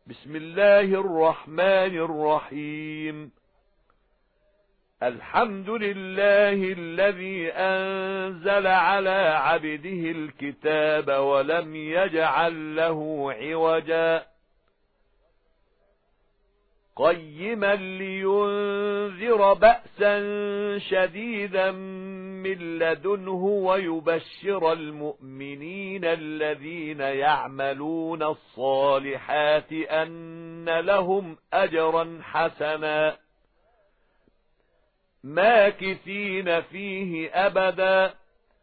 بسم الله الرحمن الرحيم. الحمد لله الذي أنزل على عبده الكتاب ولم يجعل له عوجا قيما لينذر بأسا شديدا من لدنه ويبشر المؤمنين الذين يعملون الصالحات أن لهم أجرا حسنا ماكثين فيه أبدا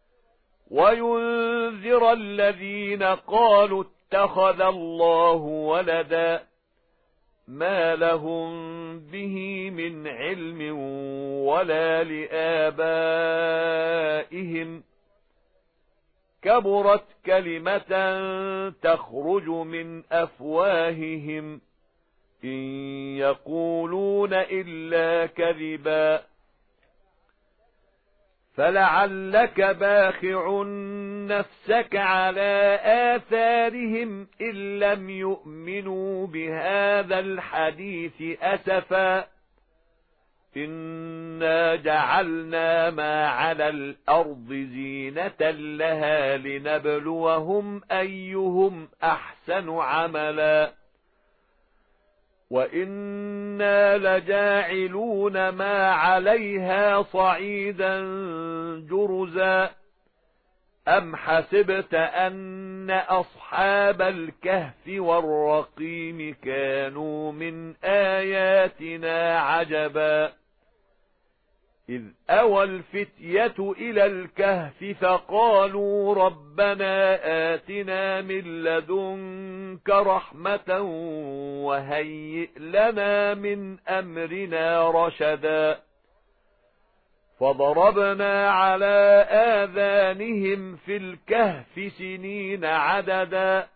وينذر الذين قالوا اتخذ الله ولدا ما لهم به من علم ولا لآبائهم كبرت كلمة تخرج من أفواههم إن يقولون إلا كذبا فلعلك باخع نفسك على آثارهم إن لم يؤمنوا بهذا الحديث أسفا إنا جعلنا ما على الأرض زينة لها لنبلوهم أيهم أحسن عملا وإنا لجاعلون ما عليها صعيدا جرزا أم حسبت أن أصحاب الكهف والرقيم كانوا من آياتنا عجبا إذ أوى الفتية إلى الكهف فقالوا ربنا آتنا من لدنك رحمة وهيئ لنا من أمرنا رشدا فضربنا على آذانهم في الكهف سنين عددا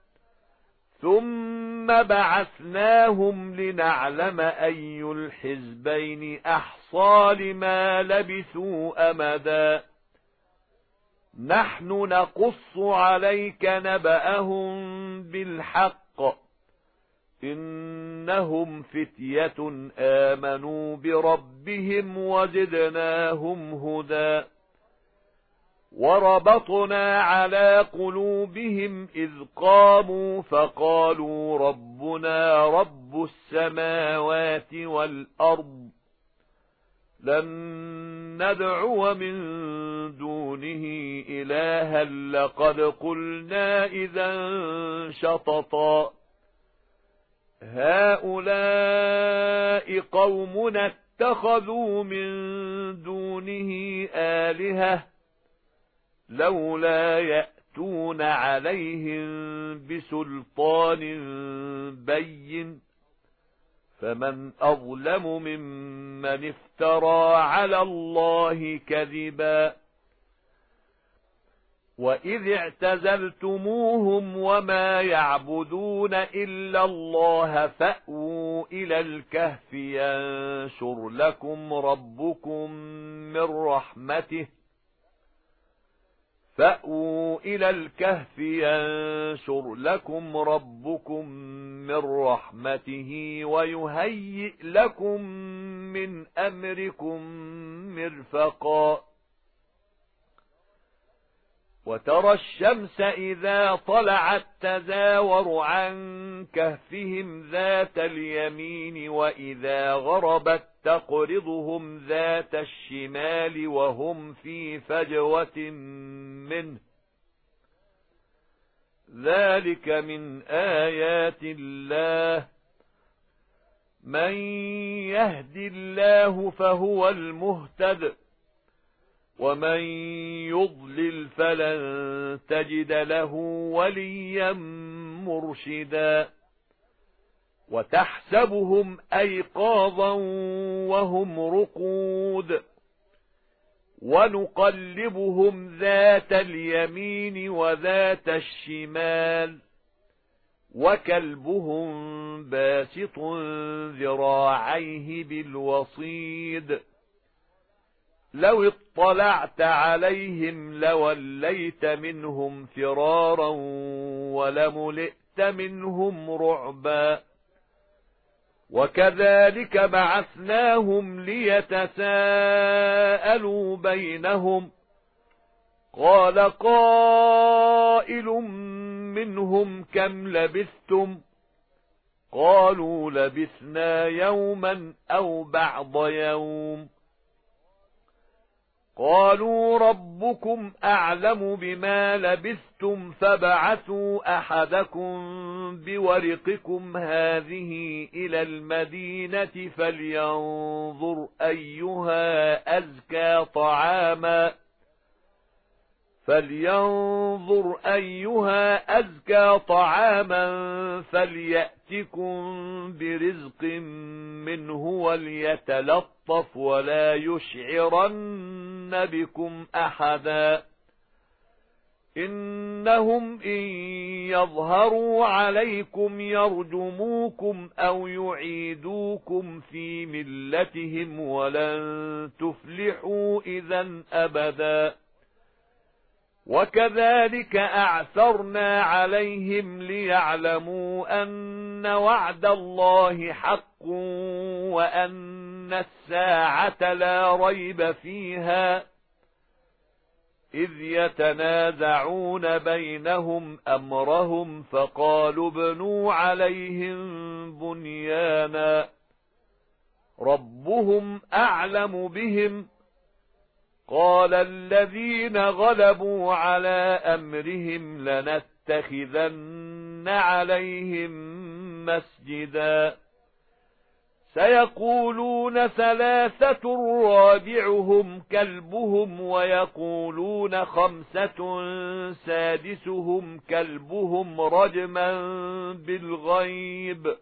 ثم بعثناهم لنعلم أي الحزبين أحصى لما لبثوا أمدا نحن نقص عليك نبأهم بالحق إنهم فتية آمنوا بربهم وزدناهم هدى وربطنا على قلوبهم إذ قاموا فقالوا ربنا رب السماوات والأرض لن ندعو من دونه إلها لقد قلنا إذا شططا هؤلاء قومنا اتخذوا من دونه آلهة لولا يأتون عليهم بسلطان بين فمن أظلم ممن افترى على الله كذبا وإذ اعتزلتموهم وما يعبدون إلا الله فأووا إلى الكهف ينشر لكم ربكم من رحمته فأووا إلى الكهف ينشر لكم ربكم من رحمته ويهيئ لكم من أمركم مرفقا وترى الشمس إذا طلعت تزاور عن كهفهم ذات اليمين وإذا غربت تقرضهم ذات الشمال وهم في فجوة منه ذلك من آيات الله من يهد الله فهو المهتد ومن يضلل فلن تجد له وليا مرشدا وتحسبهم أيقاظا وهم رقود ونقلبهم ذات اليمين وذات الشمال وكلبهم باسط ذراعيه بالوصيد لو اطلعت عليهم لوليت منهم فرارا ولملئت منهم رعبا وكذلك بعثناهم ليتساءلوا بينهم قال قائل منهم كم لبثتم قالوا لبثنا يوما أو بعض يوم قالوا ربكم أعلم بما لبثتم فابعثوا أحدكم بورقكم هذه إلى المدينة فلينظر أيها أزكى طعاما فليأتكم برزق منه وليتلطف ولا يشعرن بكم أحدا إنهم إن يظهروا عليكم يرجموكم أو يعيدوكم في ملتهم ولن تفلحوا إذا أبدا وكذلك أعثرنا عليهم ليعلموا أن وعد الله حق وأن الساعة لا ريب فيها إذ يتنازعون بينهم أمرهم فقالوا ابنوا عليهم بنيانا ربهم أعلم بهم قال الذين غلبوا على أمرهم لنتخذن عليهم مسجدا سيقولون ثلاثة رابعهم كلبهم ويقولون خمسة سادسهم كلبهم رجما بالغيب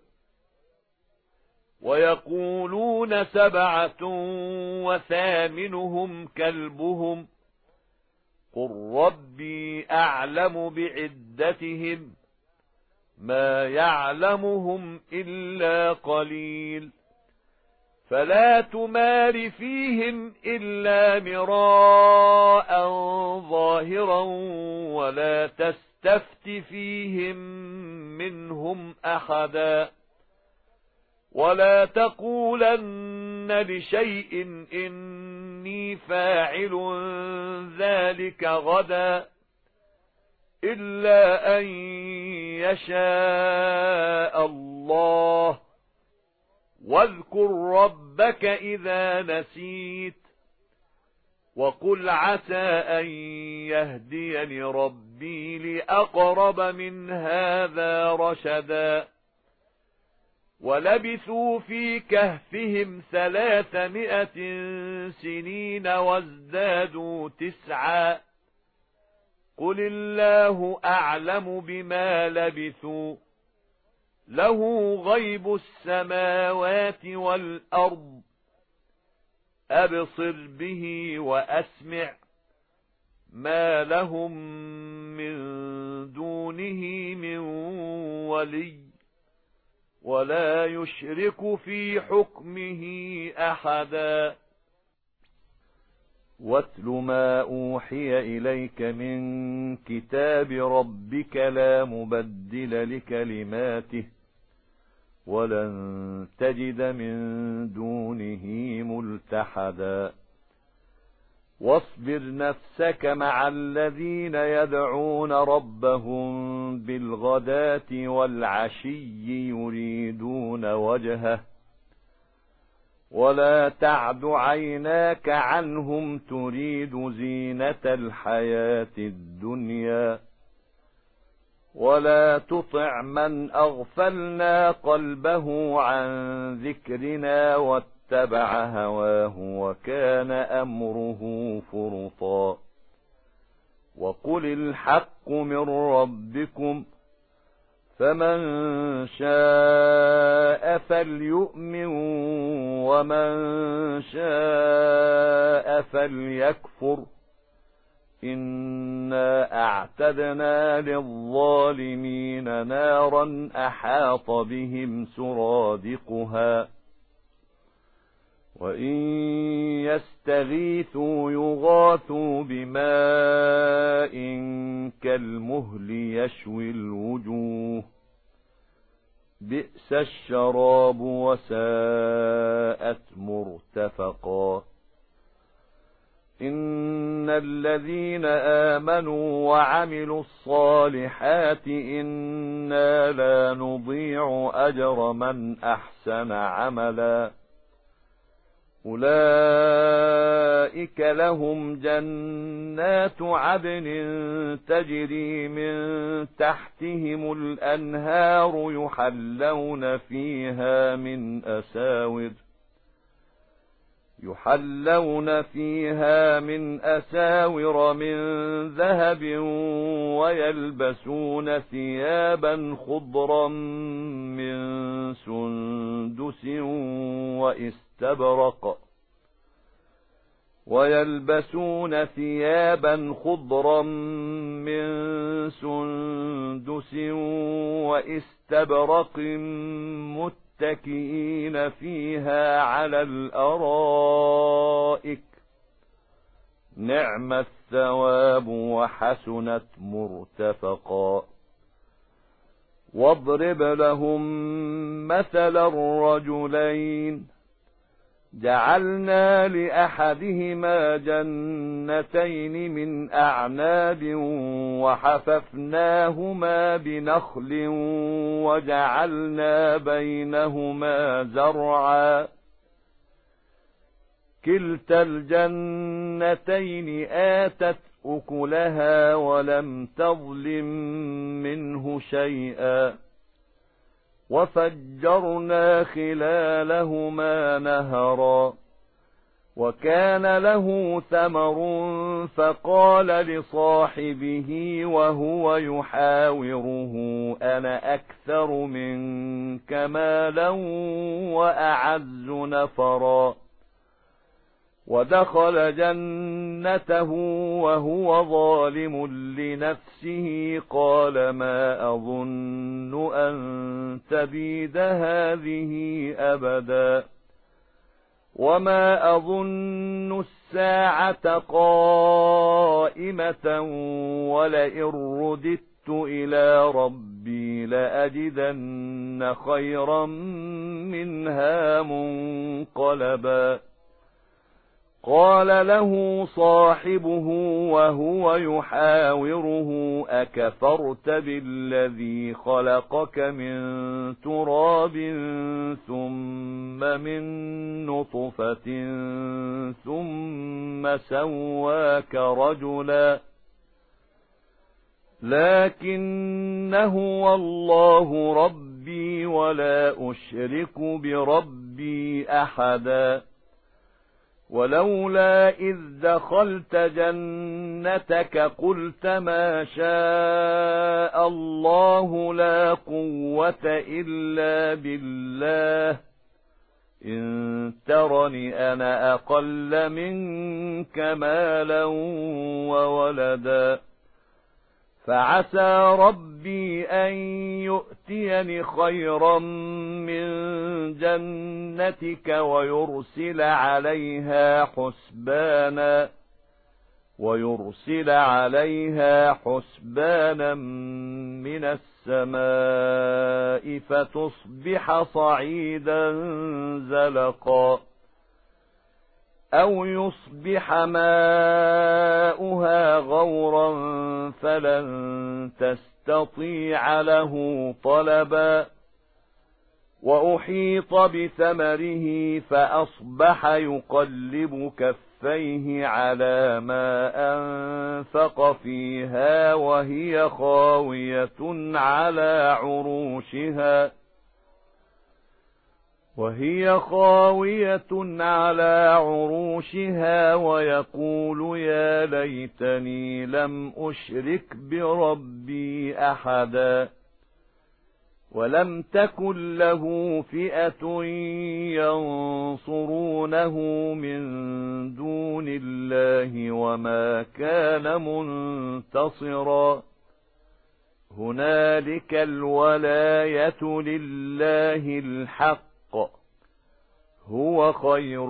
ويقولون سبعة وثامنهم كلبهم قل ربي أعلم بعدتهم ما يعلمهم إلا قليل فلا تمار فيهم إلا مراء ظاهرا ولا تستفت فيهم منهم أحدا ولا تقولن لشيء إني فاعل ذلك غدا إلا أن يشاء الله واذكر ربك إذا نسيت وقل عسى أن يهديني ربي لأقرب من هذا رشدا ولبثوا في كهفهم 300 سنين وازدادوا 9 قل الله أعلم بما لبثوا له غيب السماوات والأرض أبصر به وأسمع ما لهم من دونه من ولي ولا يشرك في حكمه أحدا واتل ما أوحي إليك من كتاب ربك لا مبدل لكلماته ولن تجد من دونه ملتحدا واصبر نفسك مع الذين يدعون ربهم بالغداة والعشي يريدون وجهه ولا تعد عيناك عنهم تريد زينة الحياة الدنيا ولا تطع من أغفلنا قلبه عن ذكرنا واتبع هواه وكان أمره فرطا وقل الحق من ربكم فمن شاء فليؤمن ومن شاء فليكفر إنا أعتدنا للظالمين نارا أحاط بهم سرادقها وإن يستغيثوا يغاثوا بماء كالمهل يشوي الوجوه بئس الشراب وساءت مرتفقا إن الذين آمنوا وعملوا الصالحات إنا لا نضيع أجر من أحسن عملا أولئك لهم جنات عدن تجري من تحتهم الأنهار يحلون فيها من أساور من ذهب ويلبسون ثيابا خضرا من سندس واستبرق متكئين فيها على الأرائك نعم الثواب وحسنت مرتفقا واضرب لهم مثل الرجلين جعلنا لأحدهما جنتين من أعناب وحففناهما بنخل وجعلنا بينهما زرعا كلتا الجنتين آتت أكلها ولم تظلم منه شيئا وفجرنا خلالهما نهرا وكان له ثمر فقال لصاحبه وهو يحاوره أنا أكثر منك مالا وأعز نفرا ودخل جنته وهو ظالم لنفسه قال ما أظن أن تبيد هذه أبدا وما أظن الساعة قائمة ولئن رددت إلى ربي لأجدن خيرا منها منقلبا قال له صاحبه وهو يحاوره أكفرت بالذي خلقك من تراب ثم من نطفة ثم سواك رجلا لكن هو الله ربي ولا أشرك بربي أحدا ولولا إذ دخلت جنتك قلت ما شاء الله لا قوة إلا بالله إن ترني أنا أقل منك مالا وولدا فعسى ربي أن يؤتيني خيرا من جنتك ويرسل عليها حسبانا من السماء فتصبح صعيدا زلقا أو يصبح ماؤها غورا فلن تستطيع له طلبا وأحيط بثمره فأصبح يقلب كفيه على ما أنفق فيها وهي خاوية على عروشها ويقول يا ليتني لم أشرك بربي أحدا ولم تكن له فئة ينصرونه من دون الله وما كان منتصرا هنالك الولاية لله الحق هو خير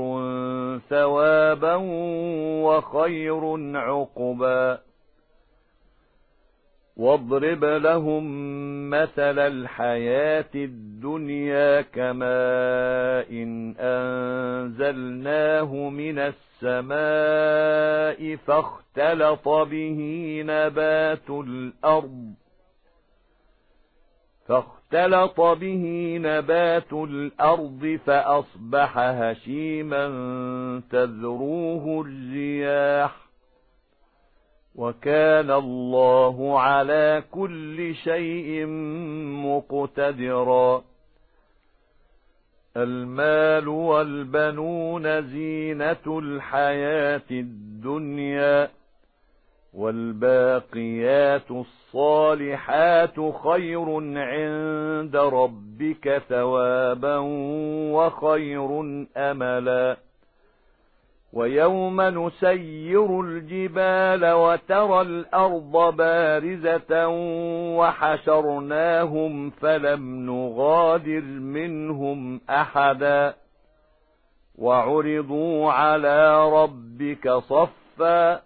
ثوابا وخير عقبا واضرب لهم مثل الحياة الدنيا كماء إن أنزلناه من السماء فاختلط به نبات الأرض فأصبح هشيما تذروه الرياح وكان الله على كل شيء مقتدرا. المال والبنون زينة الحياة الدنيا والباقيات الصالحات خير عند ربك ثوابا وخير أملا. ويوم نسير الجبال وترى الأرض بارزة وحشرناهم فلم نغادر منهم أحدا وعرضوا على ربك صفا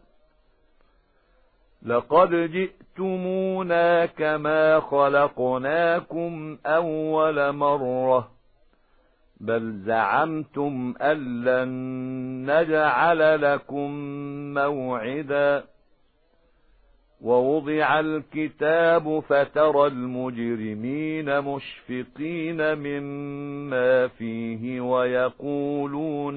لقد جئتمونا كما خلقناكم أول مرة بل زعمتم أن لن نجعل لكم موعدا. ووضع الكتاب فترى المجرمين مشفقين مما فيه ويقولون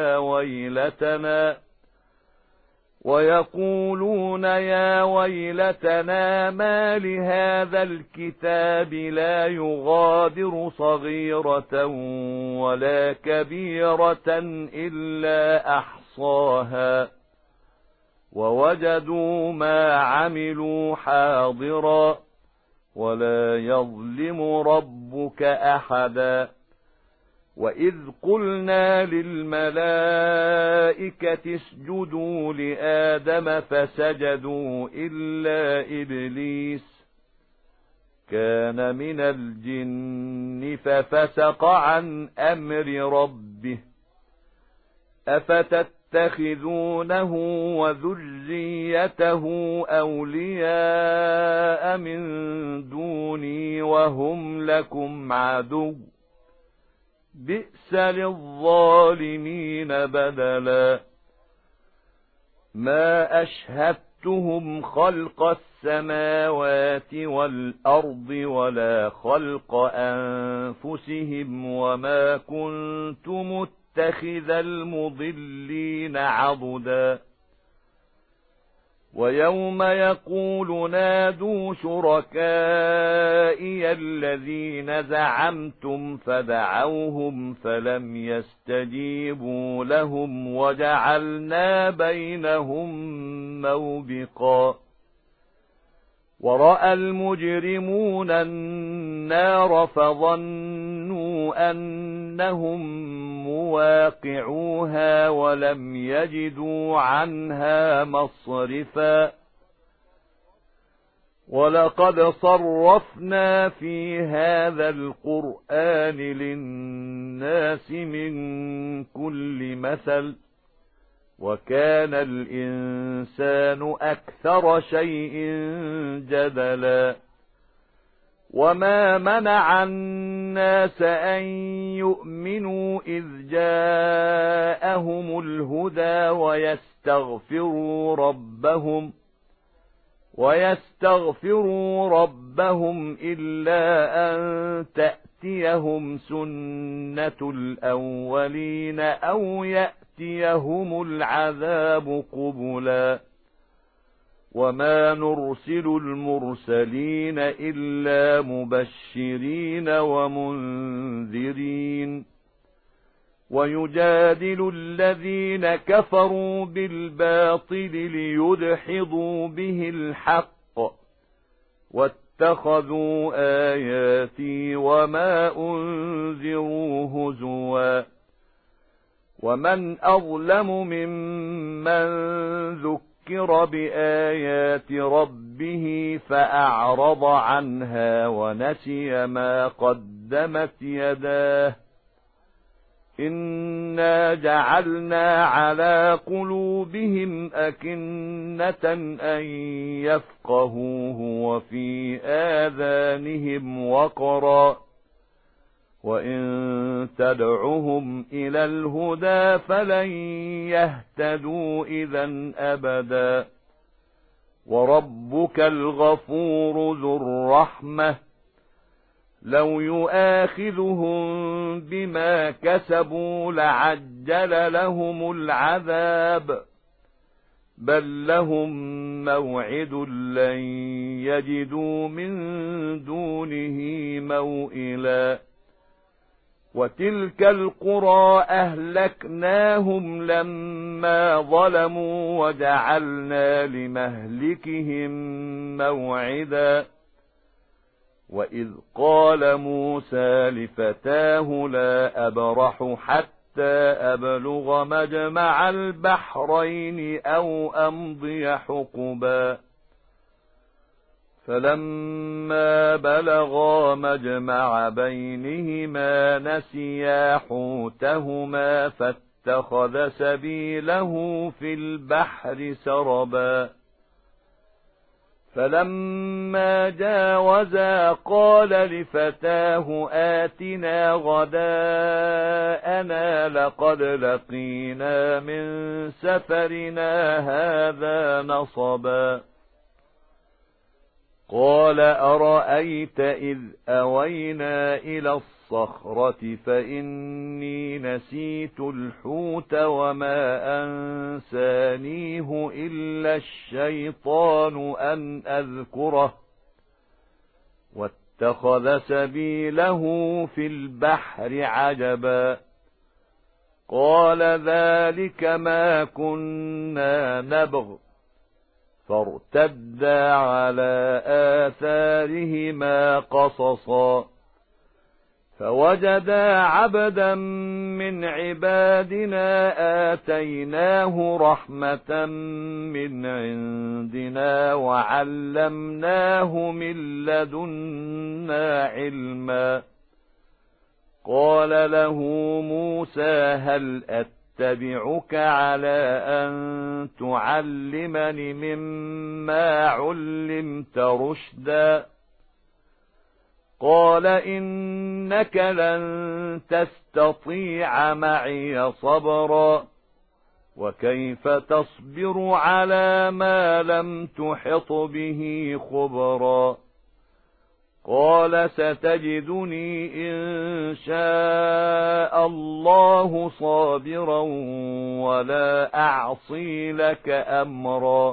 يا ويلتنا ما لهذا الكتاب لا يغادر صغيرة ولا كبيرة إلا أحصاها ووجدوا ما عملوا حاضرا ولا يظلم ربك أحدا. وإذ قلنا للملائكة اسجدوا لآدم فسجدوا إلا إبليس كان من الجن ففسق عن أمر ربه أفتتخذونه وذريته أولياء من دوني وهم لكم عدو بئس للظالمين بدلا. ما أشهدتهم خلق السماوات والأرض ولا خلق أنفسهم وما كنت متخذ المضلين عضدا. ويوم يقول نادوا شركائي الذين زعمتم فدعوهم فلم يستجيبوا لهم وجعلنا بينهم موبقا. ورأى المجرمون النار فظنوا أنهم مواقعوها ولم يجدوا عنها مصرفا. ولقد صرفنا في هذا القرآن للناس من كل مثل وكان الإنسان أكثر شيء جدلا. وما منع الناس أن يؤمنوا إذ جاءهم الهدى ويستغفروا ربهم إلا أن تأتيهم سنة الأولين أو يأتيهم العذاب قبلا. وما نرسل المرسلين إلا مبشرين ومنذرين. ويجادل الذين كفروا بالباطل ليدحضوا به الحق واتخذوا آياتي وما أنذروا هزوا. ومن أظلم ممن ذكر بآيات ربه فأعرض عنها ونسي ما قدمت يداه إنا جعلنا على قلوبهم أكنة أن يفقهوه وفي آذانهم وقرا وإن تدعهم إلى الهدى فلن يهتدوا إذا أبدا وربك الغفور ذو الرحمة لو يؤاخذهم بما كسبوا لعجل لهم العذاب بل لهم موعد لن يجدوا من دونه موئلا وتلك القرى أهلكناهم لما ظلموا وجعلنا لمهلكهم موعدا وإذ قال موسى لفتاه لا أبرح حتى أبلغ مجمع البحرين أو أمضي حقبا فلما بلغا مجمع بينهما نسيا حوتهما فاتخذ سبيله في البحر سربا فلما جاوزا قال لفتاه آتنا غداءنا لقد لقينا من سفرنا هذا نصبا قال أرأيت إذ أوينا إلى الصخرة فإني نسيت الحوت وما أنسانيه إلا الشيطان أن أذكره واتخذ سبيله في البحر عجبا قال ذلك ما كنا نبغ فارتدا على آثارهما قصصا فوجدا عبدا من عبادنا آتيناه رحمة من عندنا وعلمناه من لدنا علما قال له موسى هل أتبعك على أن تعلمني مما علمت رشدا قال إنك لن تستطيع معي صبرا وكيف تصبر على ما لم تحط به خبرا قال ستجدني إن شاء الله صابرا ولا أعصي لك أمرا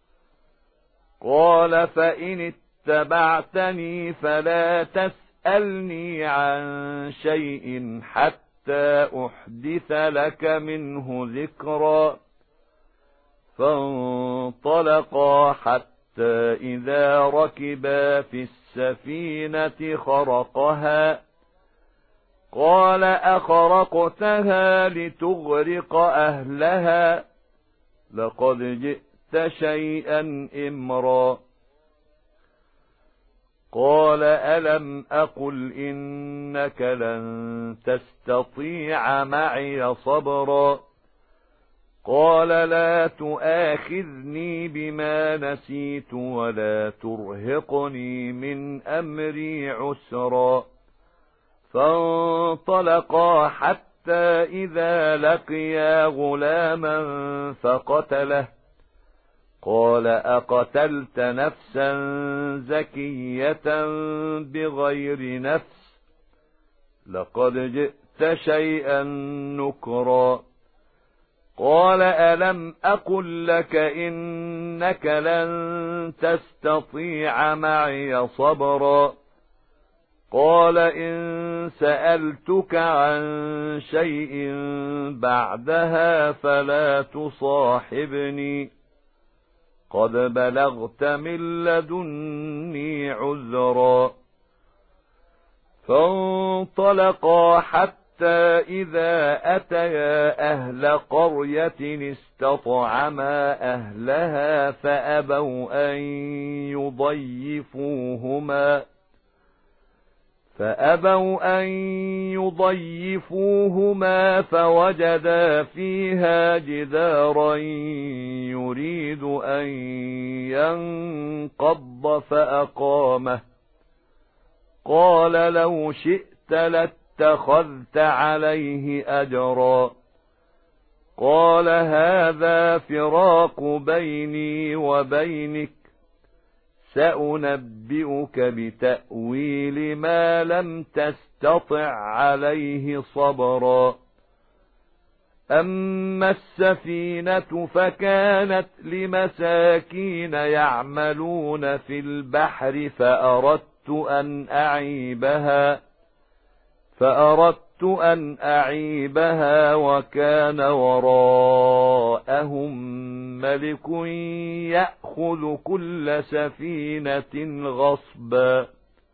قال فإن اتبعتني فلا تسألني عن شيء حتى أحدث لك منه ذكرا فانطلقا حتى إذا ركبا في السفينة خرقها قال أخرقتها لتغرق أهلها لقد جئت شيئا إمرا قال ألم أقل إنك لن تستطيع معي صبرا قال لا تؤاخذني بما نسيت ولا ترهقني من أمري عسرا فانطلقا حتى إذا لقيا غلاما فقتله قال أقتلت نفسا زكية بغير نفس لقد جئت شيئا نكرا قال ألم أقل لك إنك لن تستطيع معي صبرا قال إن سألتك عن شيء بعدها فلا تصاحبني قد بلغت من لدني عذرا فانطلقا حتى إذا أتيا أهل قرية استطعما أهلها فأبوا أن يضيفوهما فوجدا فيها جدارا يريد أن ينقض فأقامه قال لو شئت لاتخذت عليه أجرا قال هذا فراق بيني وبينك سأنبئك بتأويل ما لم تستطع عليه صبرا أما السفينة فكانت لمساكين يعملون في البحر فأردت أن أعيبها وكان وراءهم ملك يأخذ كل سفينة غصبا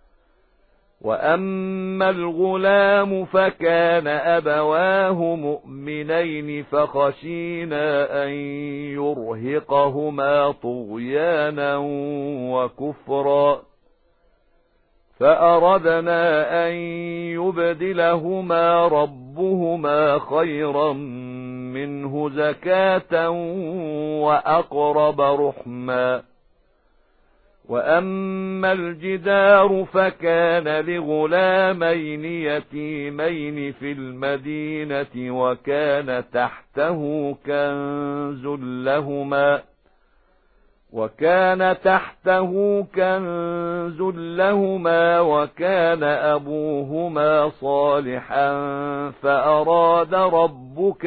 وأما الغلام فكان أبواه مؤمنين فخشينا أن يرهقهما طغيانا وكفرا فأردنا أن يبدلهما ربهما خيرا منه زكاة وأقرب رحما وأما الجدار فكان لغلامين يتيمين في المدينة وكان تحته كنز لهما وكان أبوهما صالحا فأراد ربك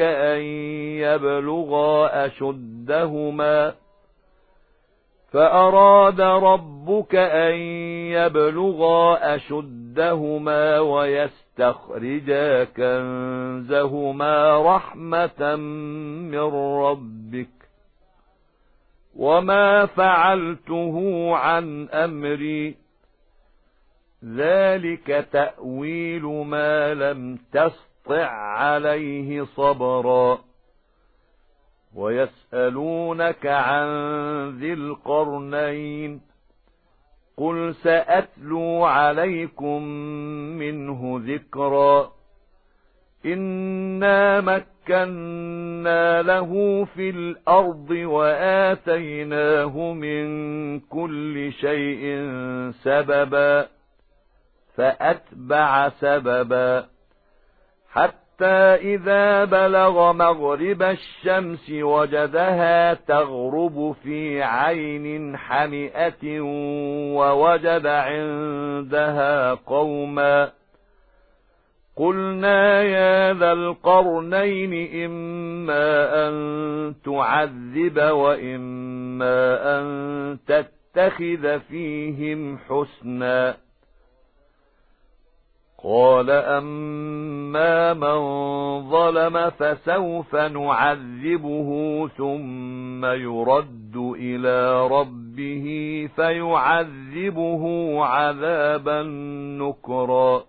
أن يبلغا أشدهما ويستخرجا كنزهما رحمة من ربك وما فعلته عن أمري ذلك تأويل ما لم تسطع عليه صبرا ويسألونك عن ذي القرنين قل سأتلو عليكم منه ذكرا إنا مكنا له في الأرض وآتيناه من كل شيء سببا فأتبع سببا حتى إذا بلغ مغرب الشمس وجدها تغرب في عين حمئة ووجد عندها قوما قلنا يا ذا القرنين إما أن تعذب وإما أن تتخذ فيهم حسنا قال أما من ظلم فسوف نعذبه ثم يرد إلى ربه فيعذبه عذابا نكرا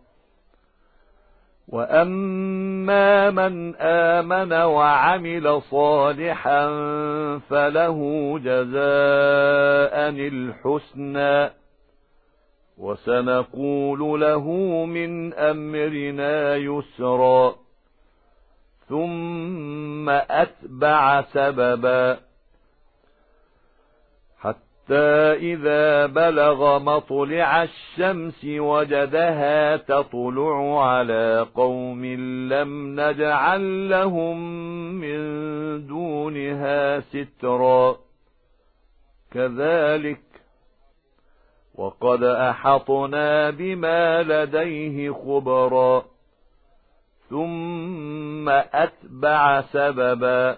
وأما من آمن وعمل صالحا فله جزاء الحسنى وسنقول له من أمرنا يسرا ثم أتبع سببا حتى إذا بلغ مطلع الشمس وجدها تطلع على قوم لم نجعل لهم من دونها سترا كذلك وقد أحطنا بما لديه خبرا ثم أتبع سببا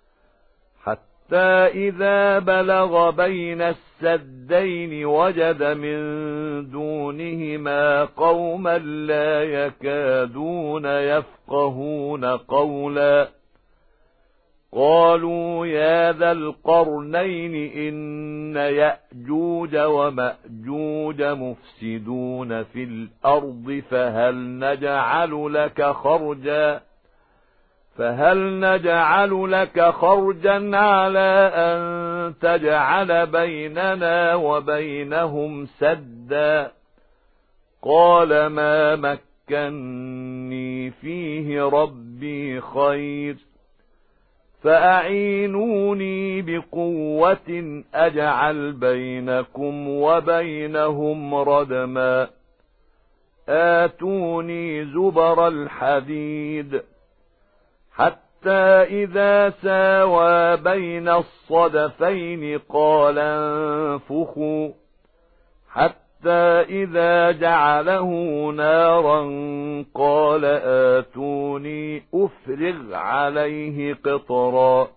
حتى إذا بلغ بين السدين وجد من دونهما قوما لا يكادون يفقهون قولا قالوا يا ذا القرنين إن يأجوج ومأجوج مفسدون في الأرض فهل نجعل لك خرجا على أن تجعل بيننا وبينهم سدا قال ما مكني فيه ربي خير فأعينوني بقوة أجعل بينكم وبينهم ردما آتوني زبر الحديد حتى إذا ساوى بين الصدفين قال انفخوا حتى إذا جعله نارا قال آتوني أفرغ عليه قطرا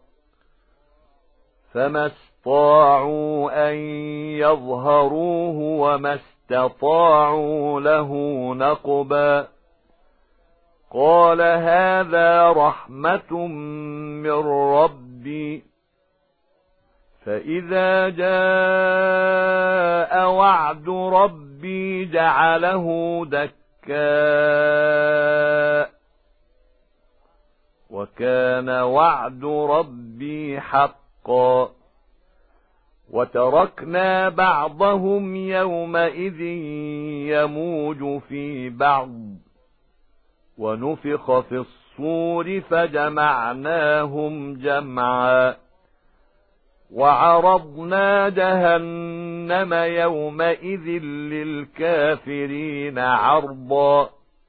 فما استطاعوا أن يظهروه وما استطاعوا له نقبا قال هذا رحمة من ربي فإذا جاء وعد ربي جعله دكاء وكان وعد ربي حقا وتركنا بعضهم يومئذ يموج في بعض ونفخ في الصور فجمعناهم جمعا وعرضنا جهنم يومئذ للكافرين عرضا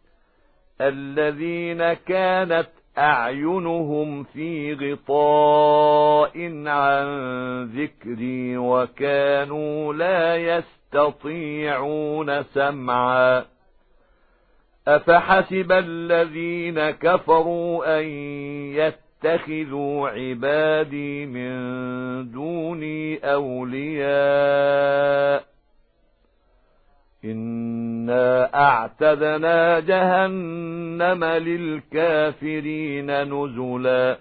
الذين كانت أعينهم في غطاء عن ذكري وكانوا لا يستطيعون سمعا أفحسب الذين كفروا أن يتخذوا عبادي من دوني أولياء إنا أعتدنا جهنم للكافرين نزلا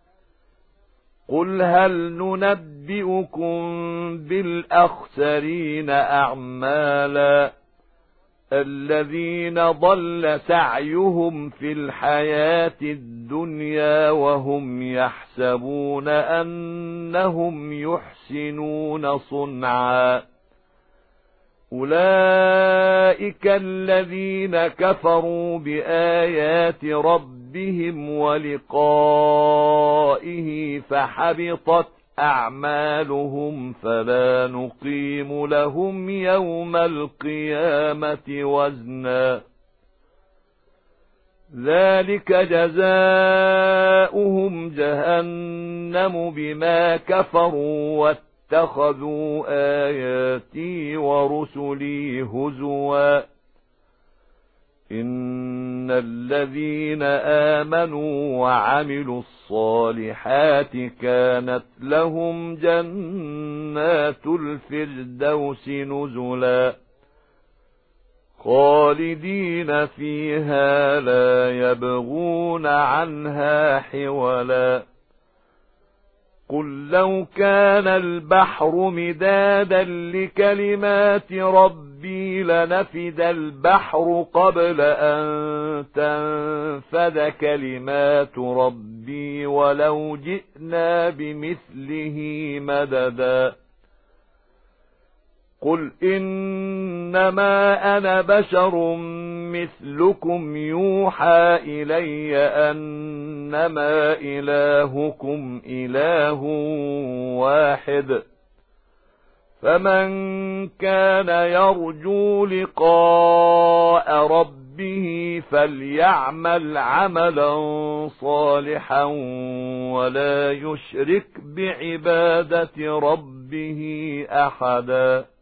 قل هل ننبئكم بالأخسرين أعمالا الذين ضل سعيهم في الحياة الدنيا وهم يحسبون أنهم يحسنون صنعا أولئك الذين كفروا بآيات ربهم ولقائه فحبطت أعمالهم فلا نقيم لهم يوم القيامة وزنا ذلك جزاؤهم جهنم بما كفروا واتخذوا آياتي ورسلي هزوا إن الذين آمنوا وعملوا الصالحات كانت لهم جنات الفردوس نزلا خالدين فيها لا يبغون عنها حولا قل لو كان البحر مدادا لكلمات ربي لنفد البحر قبل أن تنفد كلمات ربي ولو جئنا بمثله مددا قل إنما أنا بشر مثلكم يوحى إلي أنما إلهكم إله واحد فمن كان يرجو لقاء ربه فليعمل عملا صالحا ولا يشرك بعبادة ربه أحدا